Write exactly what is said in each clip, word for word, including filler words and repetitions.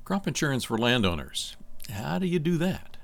Crop insurance for landowners. How do you do that?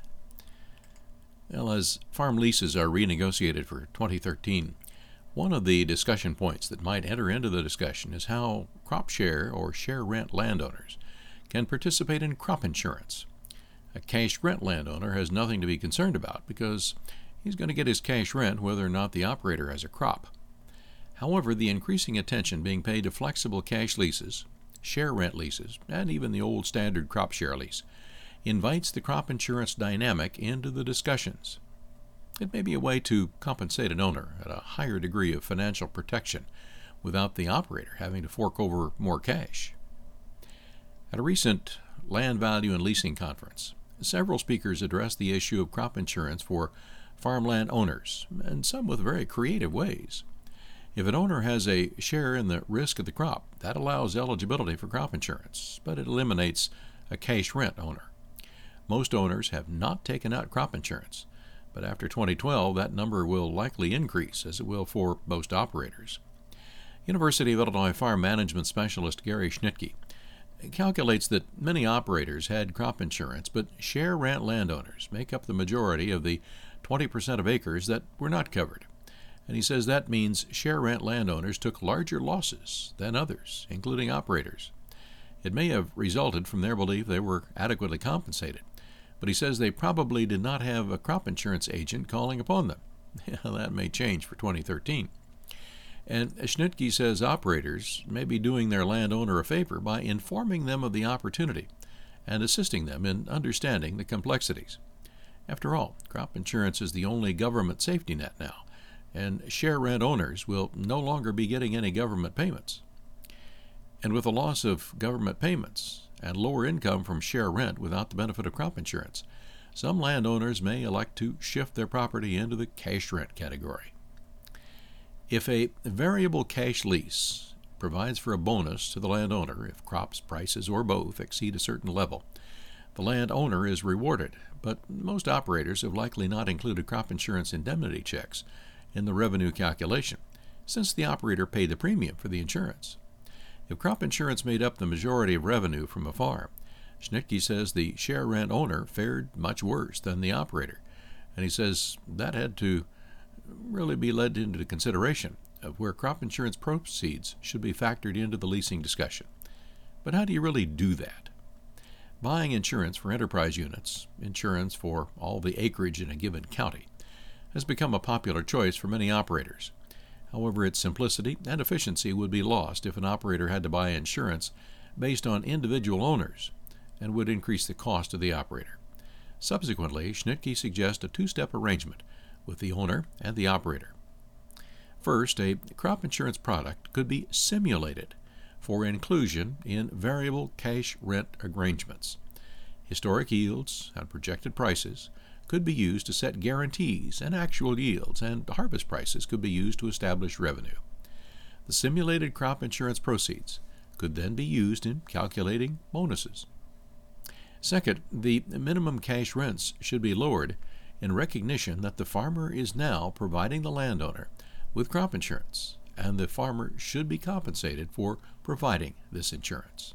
Well, as farm leases are renegotiated for twenty thirteen, one of the discussion points that might enter into the discussion is how crop share or share rent landowners can participate in crop insurance. A cash rent landowner has nothing to be concerned about because he's going to get his cash rent whether or not the operator has a crop. However, the increasing attention being paid to flexible cash leases, share rent leases, and even the old standard crop share lease invites the crop insurance dynamic into the discussions. It may be a way to compensate an owner at a higher degree of financial protection without the operator having to fork over more cash. At a recent land value and leasing conference, several speakers addressed the issue of crop insurance for farmland owners, and some with very creative ways. If an owner has a share in the risk of the crop, that allows eligibility for crop insurance, but it eliminates a cash rent owner. Most owners have not taken out crop insurance, but after twenty twelve, that number will likely increase, as it will for most operators. University of Illinois farm management specialist Gary Schnitke calculates that many operators had crop insurance, but share rent landowners make up the majority of the twenty percent of acres that were not covered. And he says that means share rent landowners took larger losses than others, including operators. It may have resulted from their belief they were adequately compensated, but he says they probably did not have a crop insurance agent calling upon them. That may change for twenty thirteen. And Schnitke says operators may be doing their landowner a favor by informing them of the opportunity and assisting them in understanding the complexities. After all, crop insurance is the only government safety net now, and share rent owners will no longer be getting any government payments. And with the loss of government payments and lower income from share rent without the benefit of crop insurance, some landowners may elect to shift their property into the cash rent category. If a variable cash lease provides for a bonus to the landowner if crops, prices, or both exceed a certain level, the landowner is rewarded, but most operators have likely not included crop insurance indemnity checks in the revenue calculation, since the operator paid the premium for the insurance. If crop insurance made up the majority of revenue from a farm, Schnitke says the share rent owner fared much worse than the operator, and he says that had to really be led into consideration of where crop insurance proceeds should be factored into the leasing discussion. But how do you really do that? Buying insurance for enterprise units, insurance for all the acreage in a given county, has become a popular choice for many operators. However, its simplicity and efficiency would be lost if an operator had to buy insurance based on individual owners and would increase the cost of the operator. Subsequently, Schnitke suggests a two-step arrangement with the owner and the operator. First, a crop insurance product could be simulated for inclusion in variable cash rent arrangements. Historic yields and projected prices could be used to set guarantees, and actual yields and harvest prices could be used to establish revenue. The simulated crop insurance proceeds could then be used in calculating bonuses. Second, the minimum cash rents should be lowered in recognition that the farmer is now providing the landowner with crop insurance, and the farmer should be compensated for providing this insurance.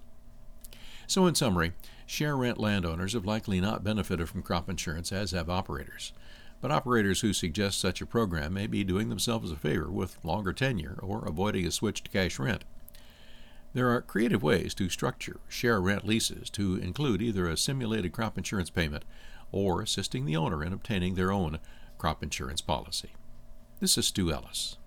So in summary, share rent landowners have likely not benefited from crop insurance as have operators, but operators who suggest such a program may be doing themselves a favor with longer tenure or avoiding a switch to cash rent. There are creative ways to structure share rent leases to include either a simulated crop insurance payment or assisting the owner in obtaining their own crop insurance policy. This is Stu Ellis.